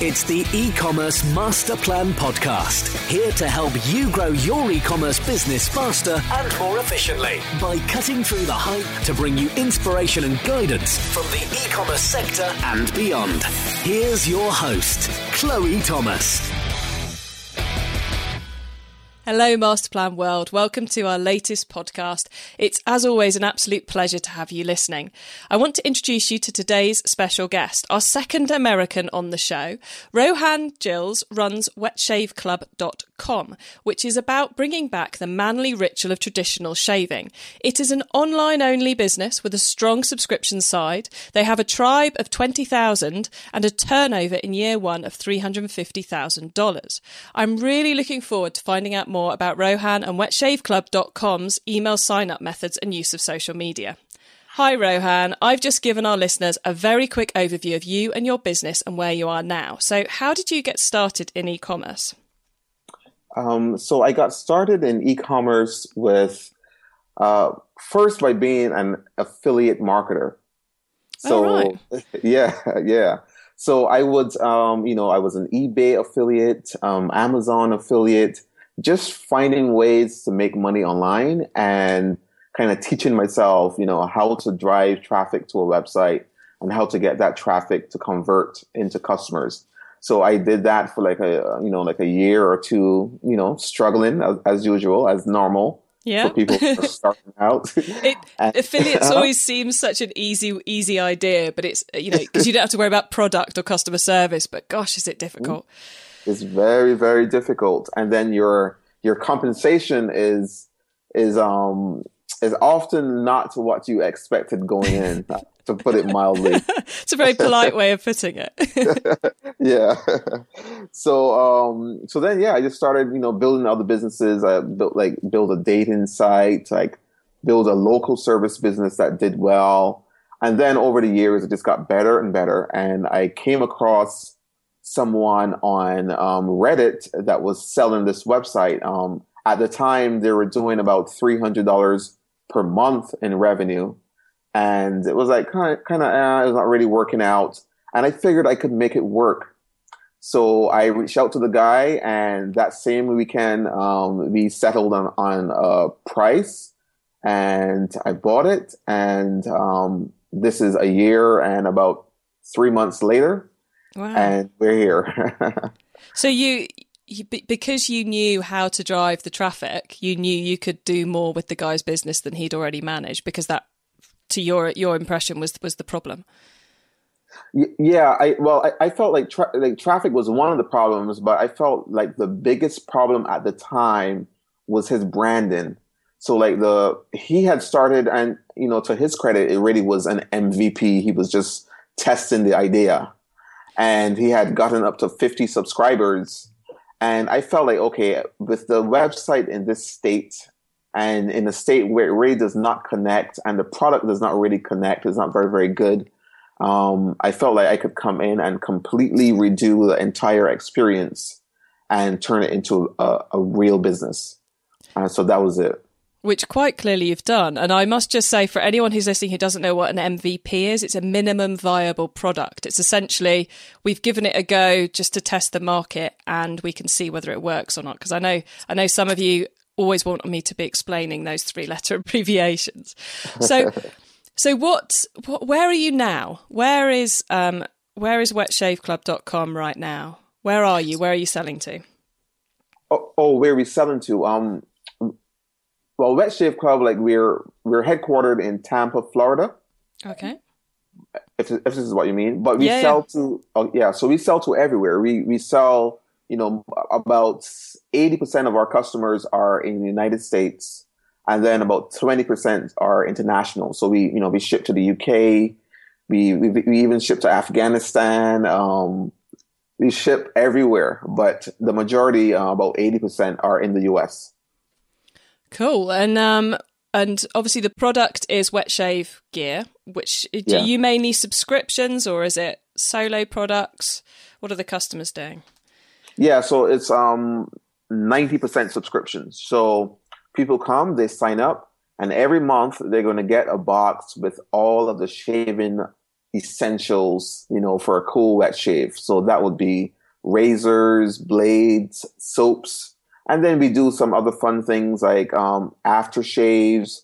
It's the E-commerce Master Plan Podcast. Here to help you grow your e-commerce business faster and more efficiently by cutting through the hype to bring you inspiration and guidance from the e-commerce sector and beyond. Here's your host, Chloe Thomas. Hello, Masterplan World. Welcome to our latest podcast. It's, as always, an absolute pleasure to have you listening. I want to introduce you to today's special guest, our second American on the show. Rohan Gills runs wetshaveclub.com, which is about bringing back the manly ritual of traditional shaving. It is an online-only business with a strong subscription side. They have a tribe of 20,000 and a turnover in year one of $350,000. I'm really looking forward to finding out more about Rohan and wetshaveclub.com's email sign-up methods and use of social media. Hi Rohan, I've just given our listeners a very quick overview of you and your business and where you are now. So how did you get started in e-commerce? So I got started in e-commerce with first by being an affiliate marketer. So yeah. So I would, I was an eBay affiliate, Amazon affiliate, just finding ways to make money online and kind of teaching myself, how to drive traffic to a website and how to get that traffic to convert into customers. So I did that for like a year or two, struggling as usual, as normal. Yeah. For people who are starting out. Affiliates always seems such an easy idea, but it's, because you don't have to worry about product or customer service, but gosh, is it difficult. It's very, very difficult. And then your compensation is often not what you expected going in, to put it mildly. It's a very polite way of putting it. Yeah. So then, I just started, building other businesses. I built a dating site, build a local service business that did well. And then over the years, it just got better and better. And I came across someone on Reddit that was selling this website. At the time, they were doing about $300 per month in revenue. And it was like kind of, it was not really working out. And I figured I could make it work. So I reached out to the guy, and that same weekend, we settled on a price, and I bought it. And this is a year and about 3 months later. Wow. And we're here. So you, because you knew how to drive the traffic, you knew you could do more with the guy's business than he'd already managed, because that, to your impression, was the problem. Yeah, I felt like traffic was one of the problems, but I felt like the biggest problem at the time was his branding. So he had started, and to his credit, it really was an MVP. He was just testing the idea. And he had gotten up to 50 subscribers. And I felt like, okay, with the website in this state and in a state where it really does not connect and the product does not really connect, it's not very, very good. I felt like I could come in and completely redo the entire experience and turn it into a real business. So that was it. Which quite clearly you've done. And I must just say, for anyone who's listening who doesn't know what an MVP is, it's a minimum viable product. It's essentially, we've given it a go just to test the market and we can see whether it works or not. Because I know some of you always want me to be explaining those 3-letter abbreviations. So where are you now? Where is wetshaveclub.com right now? Where are you? Where are you selling to? Oh, where are we selling to? Well, Wet Shave Club, we're headquartered in Tampa, Florida. Okay. If this is what you mean, but we sell to so we sell to everywhere. We sell, about 80% of our customers are in the United States, and then about 20% are international. So we ship to the UK, we even ship to Afghanistan. We ship everywhere, but the majority, about 80%, are in the US. Cool. And obviously the product is Wet Shave gear, which do you mainly subscriptions or is it solo products? What are the customers doing? Yeah, so it's 90% subscriptions. So people come, they sign up, and every month they're going to get a box with all of the shaving essentials, for a cool wet shave. So that would be razors, blades, soaps. And then we do some other fun things like aftershaves,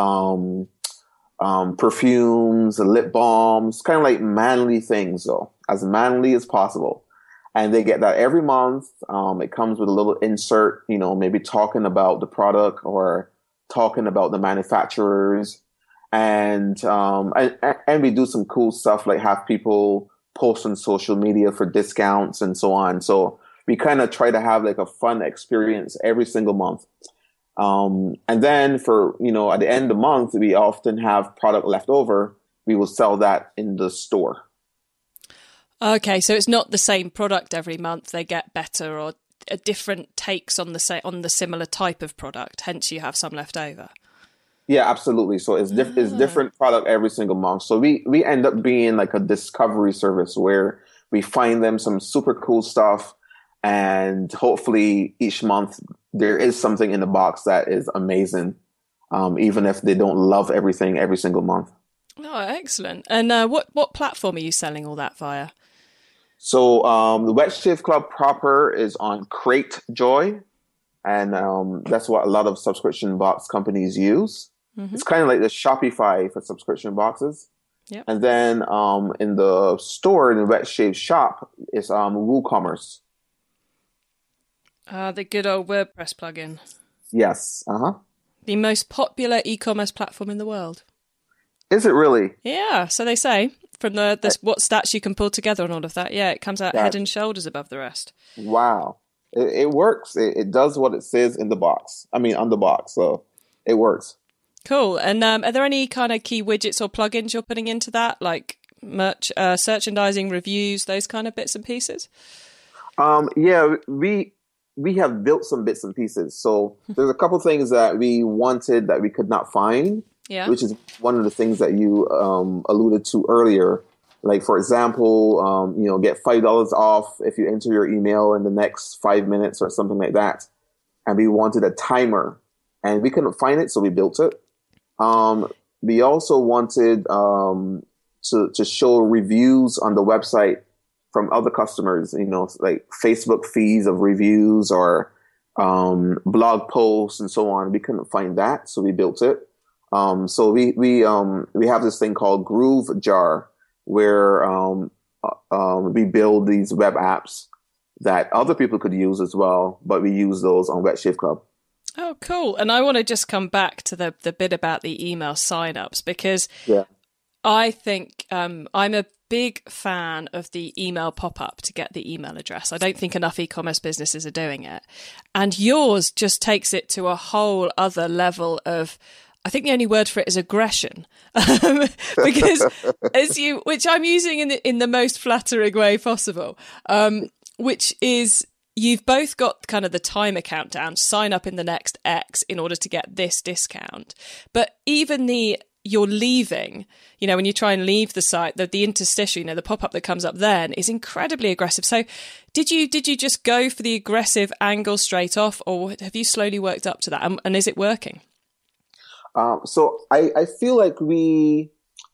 perfumes, lip balms, kind of like manly things, though, as manly as possible. And they get that every month. It comes with a little insert, maybe talking about the product or talking about the manufacturers. And we do some cool stuff like have people post on social media for discounts and so on. So we kind of try to have like a fun experience every single month. And then for, at the end of the month, we often have product left over. We will sell that in the store. Okay, so it's not the same product every month. They get better or different takes on the similar type of product. Hence, you have some left over. Yeah, absolutely. So it's different product every single month. So we end up being like a discovery service where we find them some super cool stuff, and hopefully each month there is something in the box that is amazing, even if they don't love everything every single month. Oh, excellent! And what platform are you selling all that via? So the Wet Shave Club proper is on Cratejoy, and that's what a lot of subscription box companies use. Mm-hmm. It's kind of like the Shopify for subscription boxes. Yep. And then in the store, in the Wet Shave shop, is WooCommerce. The good old WordPress plugin. Yes. Uh-huh. The most popular e-commerce platform in the world. Is it really? Yeah, so they say. From what stats you can pull together on all of that. Yeah, it comes out head and shoulders above the rest. Wow. It works. It does what it says in the box. I mean, on the box. So it works. Cool. And are there any kind of key widgets or plugins you're putting into that? Like merch, merchandising, reviews, those kind of bits and pieces? Yeah, we have built some bits and pieces. So there's a couple things that we wanted that we could not find. Yeah. Which is one of the things that you alluded to earlier. Like, for example, get $5 off if you enter your email in the next 5 minutes or something like that. And we wanted a timer, and we couldn't find it, so we built it. We also wanted to show reviews on the website from other customers, like Facebook feeds of reviews or blog posts and so on. We couldn't find that, so we built it. So we have this thing called GrooveJar, where we build these web apps that other people could use as well, but we use those on Wet Shave Club. Oh, cool. And I want to just come back to the bit about the email signups, because I think I'm a big fan of the email pop-up to get the email address. I don't think enough e-commerce businesses are doing it. And yours just takes it to a whole other level of, I think the only word for it is aggression, because which I'm using in the most flattering way possible, which is you've both got kind of the timer countdown, sign up in the next X in order to get this discount. But even you're leaving, when you try and leave the site, the interstitial, the pop-up that comes up then is incredibly aggressive. So did you just go for the aggressive angle straight off, or have you slowly worked up to that? And is it working? So I feel like we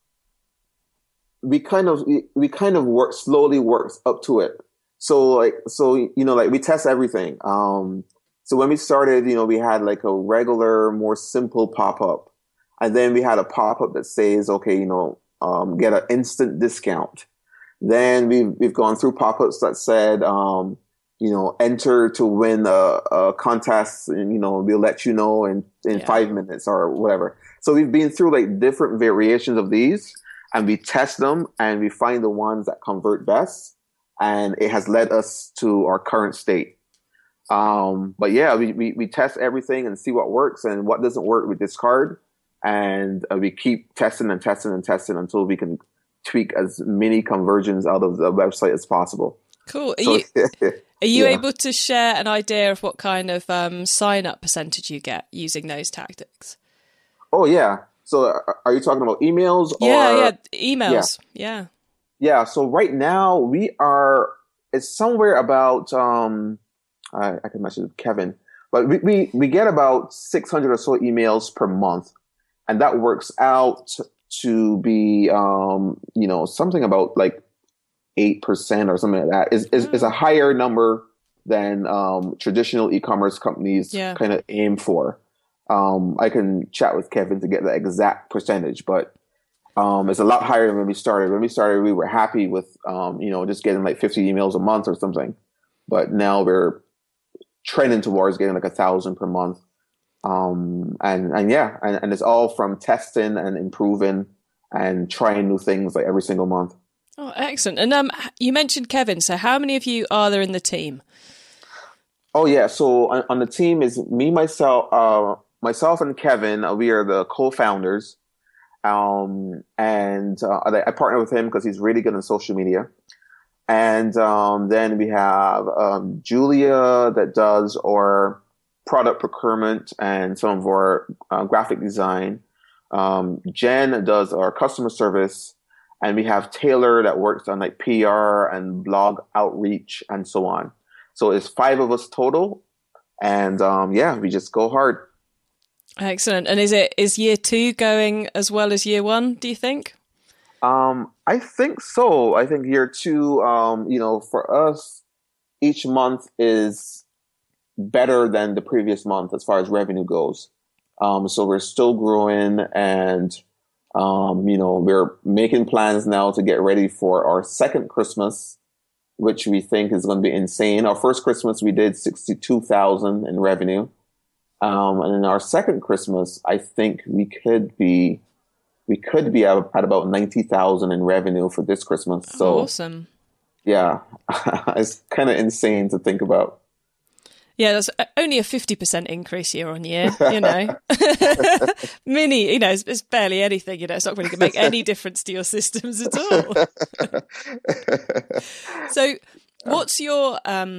kind of works up to it. So we test everything. So when we started, we had like a regular, more simple pop-up, and then we had a pop-up that says, okay, get an instant discount. Then we've gone through pop-ups that said, enter to win a contest, and, we'll let you know in 5 minutes or whatever. So we've been through like different variations of these, and we test them, and we find the ones that convert best, and it has led us to our current state. But yeah, we test everything and see what works, and what doesn't work, we discard, and we keep testing and testing and testing until we can tweak as many conversions out of the website as possible. Cool. Are you able to share an idea of what kind of sign-up percentage you get using those tactics? Oh, yeah. So are you talking about emails? Emails. Yeah. Yeah. So right now it's somewhere about, I can message Kevin, but we get about 600 or so emails per month. And that works out to be, something about like 8% or something like that. Is a higher number than traditional e-commerce companies kind of aim for. I can chat with Kevin to get the exact percentage, but it's a lot higher than when we started. When we started, we were happy with, just getting like 50 emails a month or something. But now we're trending towards getting like 1,000 per month. And it's all from testing and improving and trying new things like every single month. Oh, excellent. And you mentioned Kevin. So how many of you are there in the team? Oh, yeah. So on the team is me, myself and Kevin. We are the co-founders. I partner with him because he's really good on social media. And then we have Julia that does our product procurement and some of our graphic design. Jen does our customer service. And we have Taylor that works on like PR and blog outreach and so on. So it's 5 of us total. And we just go hard. Excellent. And is year 2 going as well as year 1, do you think? I think so. I think year 2, for us, each month is better than the previous month as far as revenue goes. So we're still growing, and we're making plans now to get ready for our second Christmas, which we think is going to be insane. Our first Christmas, we did 62,000 in revenue. And in our second Christmas, I think we could be at about 90,000 in revenue for this Christmas. So awesome. Yeah. It's kind of insane to think about. Yeah, that's only a 50% increase year on year, Mini, it's barely anything, it's not really going to make any difference to your systems at all. So what's your,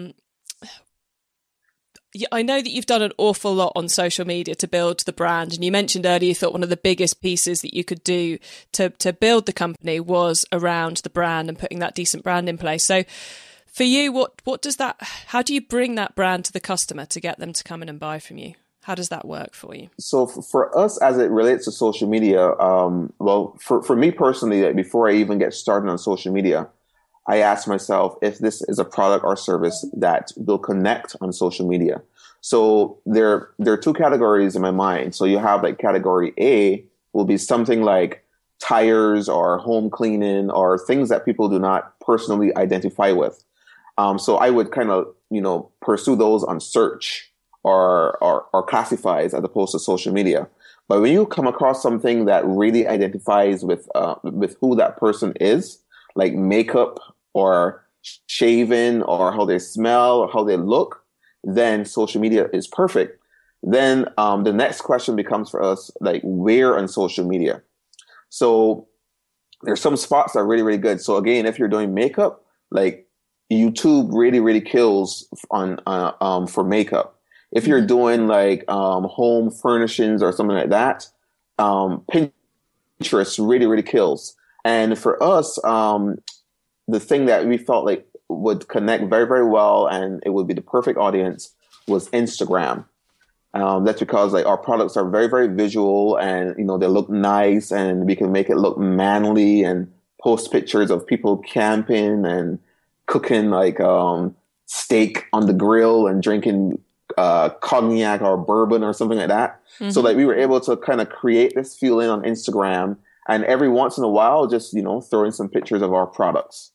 I know that you've done an awful lot on social media to build the brand. And you mentioned earlier, you thought one of the biggest pieces that you could do to build the company was around the brand and putting that decent brand in place. So for you, what does that, how do you bring that brand to the customer to get them to come in and buy from you? How does that work for you? So for us, as it relates to social media, for me personally, like before I even get started on social media, I ask myself if this is a product or service that will connect on social media. So there are 2 categories in my mind. So you have like category A will be something like tires or home cleaning or things that people do not personally identify with. So I would kind of, pursue those on search or classifieds as opposed to social media. But when you come across something that really identifies with who that person is, like makeup or shaving or how they smell or how they look, then social media is perfect. Then the next question becomes for us, like, where on social media? So there's some spots that are really, really good. So again, if you're doing makeup, like YouTube really, really kills on for makeup. If you're doing like home furnishings or something like that, Pinterest really, really kills. And for us, the thing that we felt like would connect very, very well and it would be the perfect audience was Instagram. That's because like our products are very, very visual and, they look nice and we can make it look manly and post pictures of people camping and cooking like steak on the grill and drinking cognac or bourbon or something like that. Mm-hmm. So like we were able to kind of create this feeling on Instagram and every once in a while just, throw in some pictures of our products.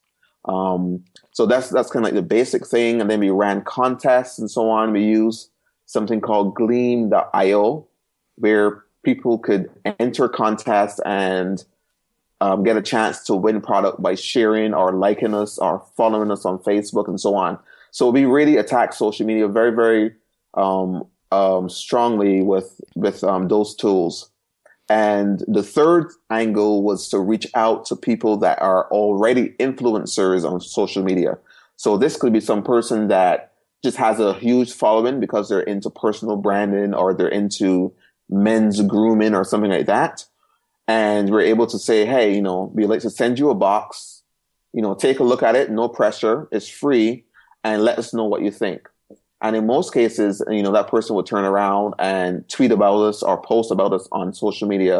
So that's kind of like the basic thing. And then we ran contests and so on. We use something called Gleam.io where people could enter contests and get a chance to win product by sharing or liking us or following us on Facebook and so on. So we really attack social media very, very strongly with those tools. And the third angle was to reach out to people that are already influencers on social media. So this could be some person that just has a huge following because they're into personal branding or they're into men's grooming or something like that. And we're able to say, hey, we'd like to send you a box, take a look at it, no pressure, it's free, and let us know what you think. And in most cases, that person would turn around and tweet about us or post about us on social media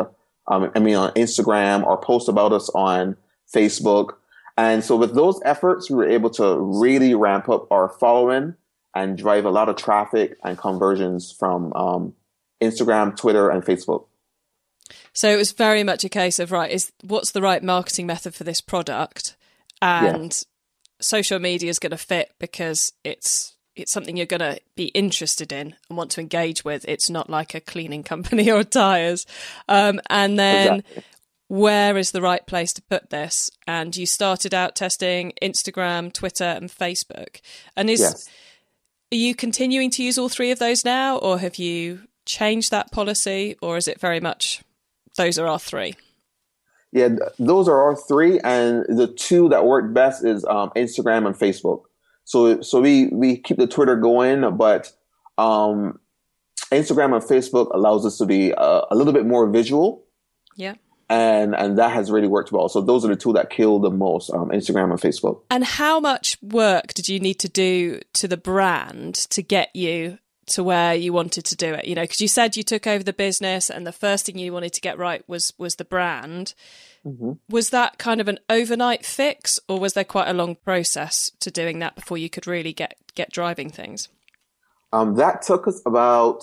on Instagram or post about us on Facebook. And so with those efforts, we were able to really ramp up our following and drive a lot of traffic and conversions from Instagram, Twitter, and Facebook. So it was very much a case of, what's the right marketing method for this product? And social media is going to fit because it's something you're going to be interested in and want to engage with. It's not like a cleaning company or tires. And then where is the right place to put this? And you started out testing Instagram, Twitter, and Facebook. And are you continuing to use all three of those now, or have you changed that policy, or is it very much those are our three? Yeah, those are our three, and the two that work best is Instagram and Facebook. So we keep the Twitter going, but Instagram and Facebook allows us to be a little bit more visual. Yeah. And that has really worked well. So those are the two that kill the most, Instagram and Facebook. And how much work did you need to do to the brand to get you to where you wanted to do it? You know, because you said you took over the business and the first thing you wanted to get right was the brand. Mm-hmm. Was that kind of an overnight fix, or was there quite a long process to doing that before you could really get driving things? That took us about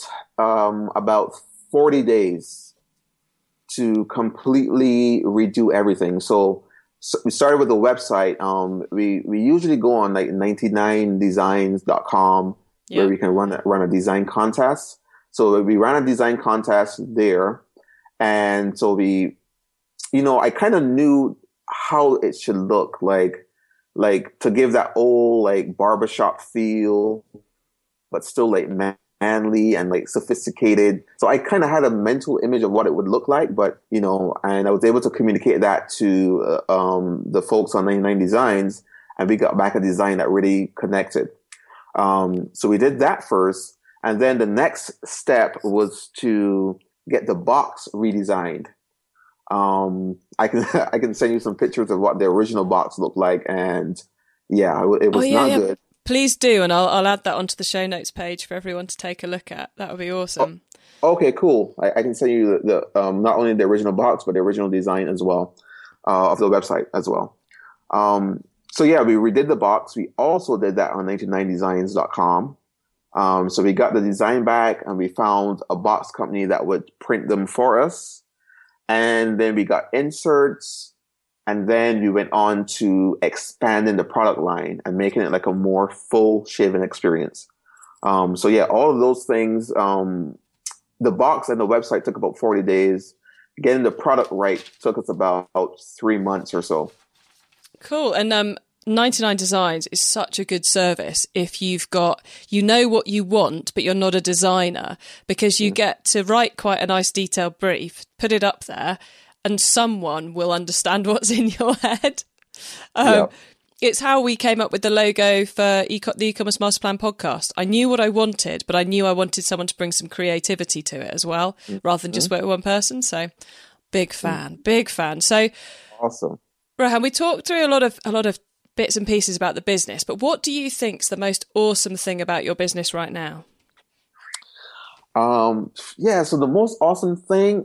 40 days to completely redo everything. So we started with the website. We usually go on like 99designs.com where we can run a design contest. So we ran a design contest there. And so I kind of knew how it should look like to give that old like barbershop feel, but still like manly and like sophisticated. So I kind of had a mental image of what it would look like, but and I was able to communicate that to the folks on 99 Designs, and we got back a design that really connected. So we did that first, and then the next step was to get the box redesigned. I can send you some pictures of what the original box looked like, and it was not good. Please do, and I'll add that onto the show notes page for everyone to take a look at. That would be awesome. Okay, cool. I can send you the not only the original box, but the original design as well, of the website as well. We redid the box. We also did that on 99designs.com. So we got the design back, and we found a box company that would print them for us. And then we got inserts. And then we went on to expanding the product line and making it like a more full shaven experience. All of those things, the box and the website took about 40 days. Getting the product right took us about 3 months or so. Cool. And 99 Designs is such a good service if you've got, what you want, but you're not a designer, because you get to write quite a nice detailed brief, put it up there, and someone will understand what's in your head. It's how we came up with the logo for the E-commerce Master Plan podcast. I knew what I wanted, but I knew I wanted someone to bring some creativity to it as well, rather than just work with one person. So big fan. So awesome. Rohan, we talked through a lot of bits and pieces about the business, but what do you think's the most awesome thing about your business right now? So the most awesome thing,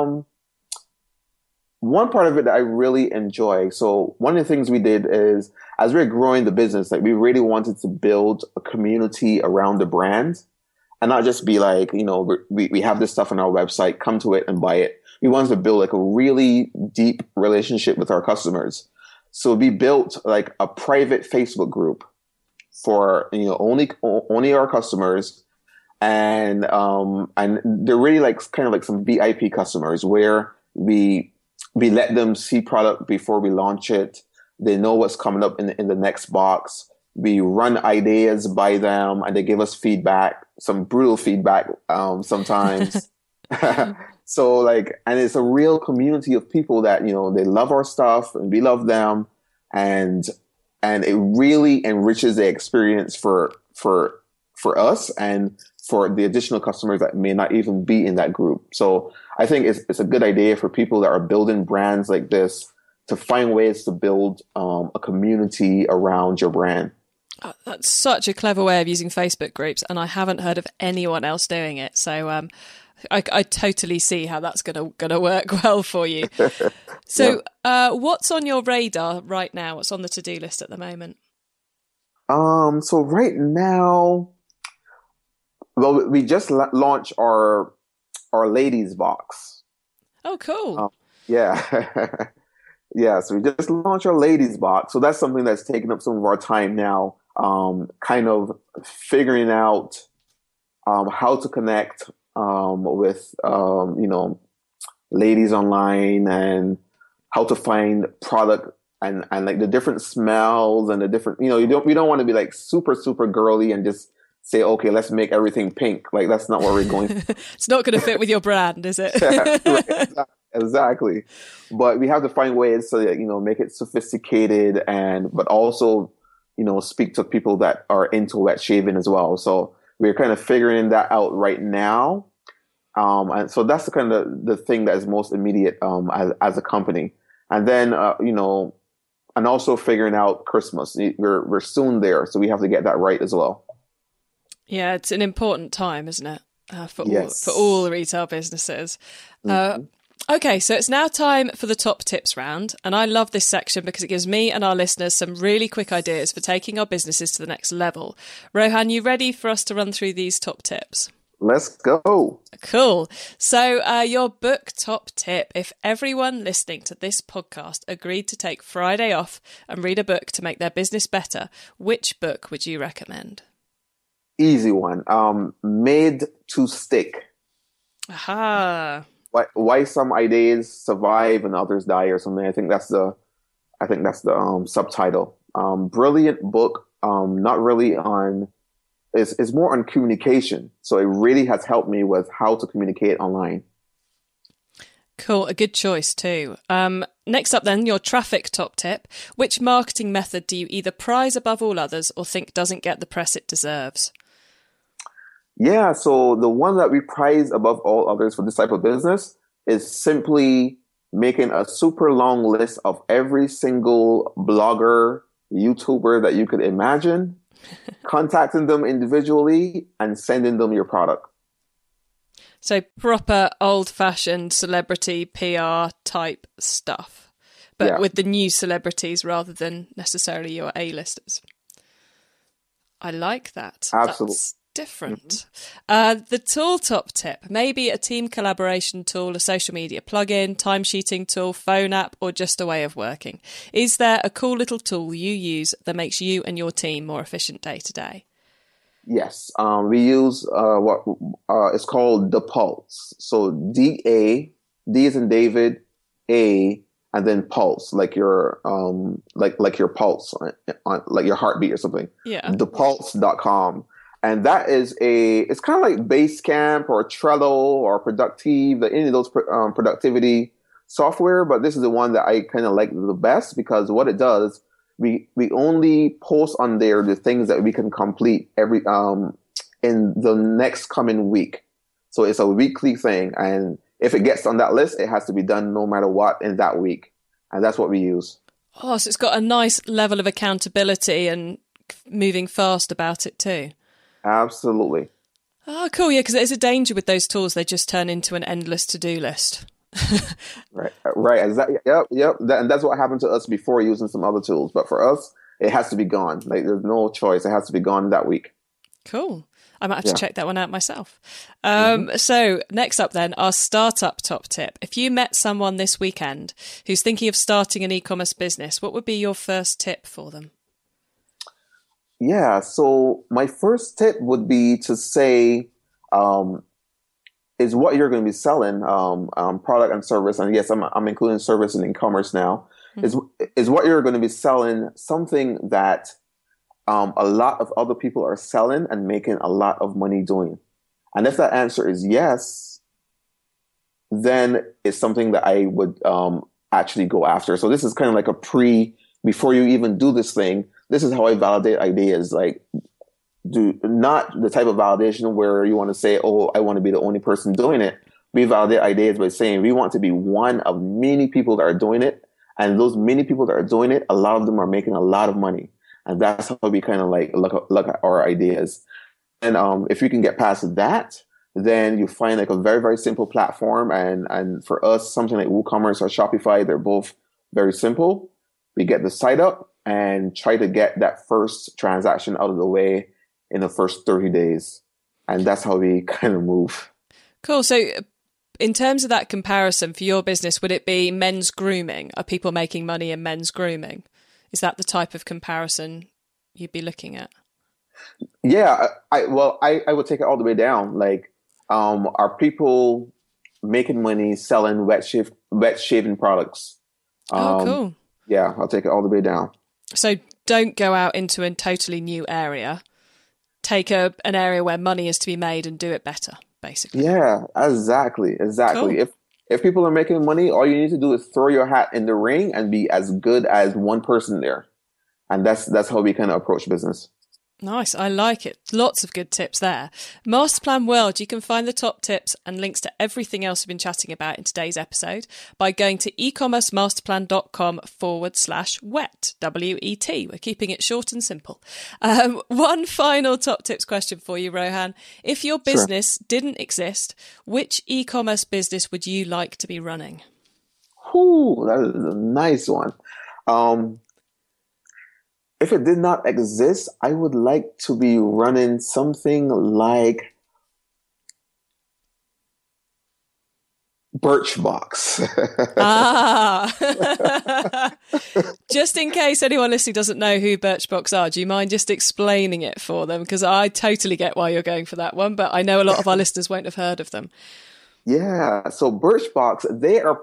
one part of it that I really enjoy. So one of the things we did is, as we were growing the business, like we really wanted to build a community around the brand, and not just be like, we have this stuff on our website, come to it and buy it. We wanted to build like a really deep relationship with our customers. So we built like a private Facebook group for, only our customers. And they're really like kind of like some VIP customers where we let them see product before we launch it. They know what's coming up in the next box. We run ideas by them, and they give us feedback, some brutal feedback sometimes. So and it's a real community of people that, they love our stuff and we love them. And it really enriches the experience for us and for the additional customers that may not even be in that group. So I think it's a good idea for people that are building brands like this to find ways to build a community around your brand. Oh, that's such a clever way of using Facebook groups, and I haven't heard of anyone else doing it. So I totally see how that's gonna work well for you. So, what's on your radar right now? What's on the to-do list at the moment? So right now, well, we just launched our ladies box. Oh, cool. Yeah. Yeah, so we just launched our ladies box. So that's something that's taking up some of our time now, kind of figuring out how to connect with ladies online, and how to find product and like the different smells and the different, we don't want to be like super, super girly and just say, okay, let's make everything pink. Like, that's not what we're going for. It's not going to fit with your brand, is it? Right, exactly. But we have to find ways so that, make it sophisticated but also, speak to people that are into wet shaving as well. So we're kind of figuring that out right now. And so that's the kind of the thing that is most immediate as a company. And then, and also figuring out Christmas. We're soon there, so we have to get that right as well. Yeah, it's an important time, isn't it? Yes. For all retail businesses. Okay, so it's now time for the top tips round. And I love this section because it gives me and our listeners some really quick ideas for taking our businesses to the next level. Rohan, you ready for us to run through these top tips? Let's go. Cool. So your book top tip: if everyone listening to this podcast agreed to take Friday off and read a book to make their business better, which book would you recommend? Easy one. Made to Stick. Aha. Why some ideas survive and others die, or something. I think that's the subtitle. Brilliant book. Not really on. It's more on communication. So it really has helped me with how to communicate online. Cool. A good choice too. Next up then, your traffic top tip. Which marketing method do you either prize above all others or think doesn't get the press it deserves? Yeah, so the one that we prize above all others for this type of business is simply making a super long list of every single blogger, YouTuber that you could imagine, contacting them individually and sending them your product. So proper old-fashioned celebrity PR type stuff, but with the new celebrities rather than necessarily your A-listers. I like that. Absolutely. That's different. The tool top tip, maybe a team collaboration tool, a social media plugin, timesheeting tool, phone app, or just a way of working. Is there a cool little tool you use that makes you and your team more efficient day to day? Yes, we use what it's called the Pulse. So D is in David, A, and then Pulse, like your like your pulse, on like your heartbeat or something. Yeah. Thepulse.com. And that is it's kind of like Basecamp or Trello or Productive, any of those productivity software. But this is the one that I kind of like the best, because what it does, we only post on there the things that we can complete every in the next coming week. So it's a weekly thing, and if it gets on that list, it has to be done no matter what in that week, and that's what we use. Oh, so it's got a nice level of accountability and moving fast about it too. Absolutely. Oh, cool. Yeah, because there's a danger with those tools; they just turn into an endless to-do list. Right. Yep. And that's what happened to us before using some other tools. But for us, it has to be gone. Like, there's no choice. It has to be gone that week. Cool. I might have to check that one out myself. So next up then, our startup top tip. If you met someone this weekend who's thinking of starting an e-commerce business, what would be your first tip for them? Yeah. So my first tip would be to say, is what you're going to be selling, product and service. And yes, I'm including service and e-commerce now. Is what you're going to be selling something that a lot of other people are selling and making a lot of money doing? And if that answer is yes, then it's something that I would actually go after. So this is kind of like before you even do this thing, this is how I validate ideas. Like, do not the type of validation where you want to say, oh, I want to be the only person doing it. We validate ideas by saying we want to be one of many people that are doing it. And those many people that are doing it, a lot of them are making a lot of money. And that's how we kind of like look at our ideas. And if you can get past that, then you find like a very, very simple platform. And for us, something like WooCommerce or Shopify, they're both very simple. We get the site up and try to get that first transaction out of the way in the first 30 days. And that's how we kind of move. Cool. So in terms of that comparison for your business, would it be men's grooming? Are people making money in men's grooming? Is that the type of comparison you'd be looking at? Yeah, I would take it all the way down. Like, are people making money selling wet shaving products? Cool. Yeah, I'll take it all the way down. So don't go out into a totally new area. Take an area where money is to be made and do it better, basically. Yeah, exactly. Cool. If people are making money, all you need to do is throw your hat in the ring and be as good as one person there. And that's how we kind of approach business. Nice. I like it. Lots of good tips there. Masterplan World, you can find the top tips and links to everything else we've been chatting about in today's episode by going to ecommercemasterplan.com/wet, W-E-T. We're keeping it short and simple. One final top tips question for you, Rohan. If your business didn't exist, which e-commerce business would you like to be running? Ooh, that is a nice one. If it did not exist, I would like to be running something like Birchbox. Just in case anyone listening doesn't know who Birchbox are, do you mind just explaining it for them? Because I totally get why you're going for that one, but I know a lot of our listeners won't have heard of them. Yeah, so Birchbox, they are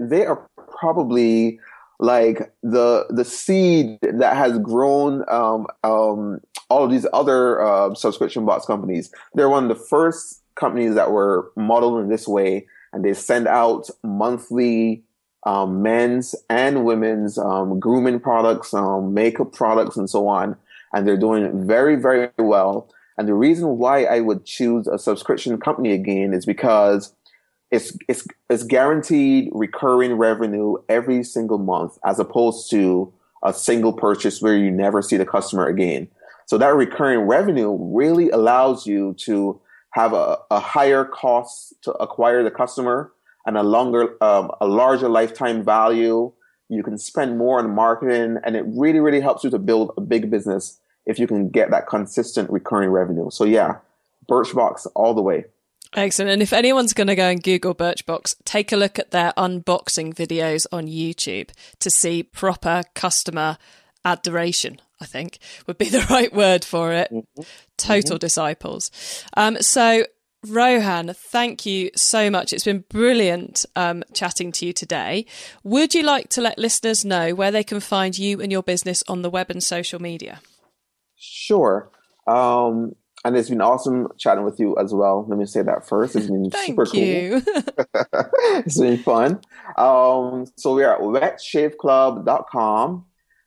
probably like the seed that has grown all of these other subscription box companies. They're one of the first companies that were modeled in this way, and they send out monthly men's and women's grooming products, makeup products, and so on. And they're doing very, very well. And the reason why I would choose a subscription company again is because it's guaranteed recurring revenue every single month, as opposed to a single purchase where you never see the customer again. So that recurring revenue really allows you to have a higher cost to acquire the customer and a larger lifetime value. You can spend more on marketing, and it really, really helps you to build a big business if you can get that consistent recurring revenue. So yeah, Birchbox all the way. Excellent. And if anyone's going to go and Google Birchbox, take a look at their unboxing videos on YouTube to see proper customer adoration, I think would be the right word for it. Mm-hmm. Total disciples. So Rohan, thank you so much. It's been brilliant chatting to you today. Would you like to let listeners know where they can find you and your business on the web and social media? Sure. And it's been awesome chatting with you as well. Let me say that first. It's been super cool. It's been fun. So we are at wetshaveclub.com.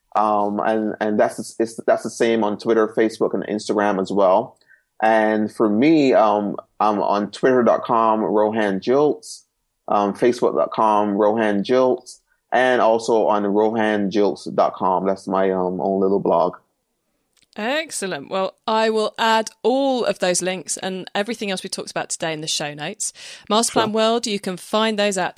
And that's the same on Twitter, Facebook, and Instagram as well. And for me, I'm on twitter.com, Rohan Jilts, facebook.com, Rohan Jilts, and also on rohanjilts.com. That's my own little blog. Excellent. Well, I will add all of those links and everything else we talked about today in the show notes. Masterplan World, you can find those at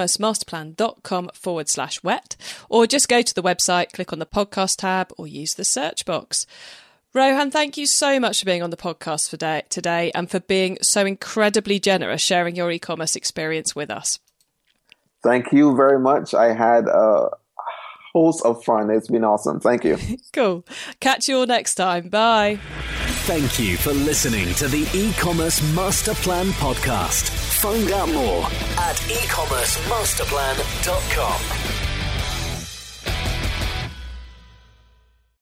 ecommercemasterplan.com/wet, or just go to the website, click on the podcast tab, or use the search box. Rohan, thank you so much for being on the podcast today and for being so incredibly generous sharing your e-commerce experience with us. Thank you very much. I had host of fun. It's been awesome. Thank you. Cool. Catch you all next time. Bye. Thank you for listening to the E-commerce Master Plan podcast. Find out more at ecommercemasterplan.com.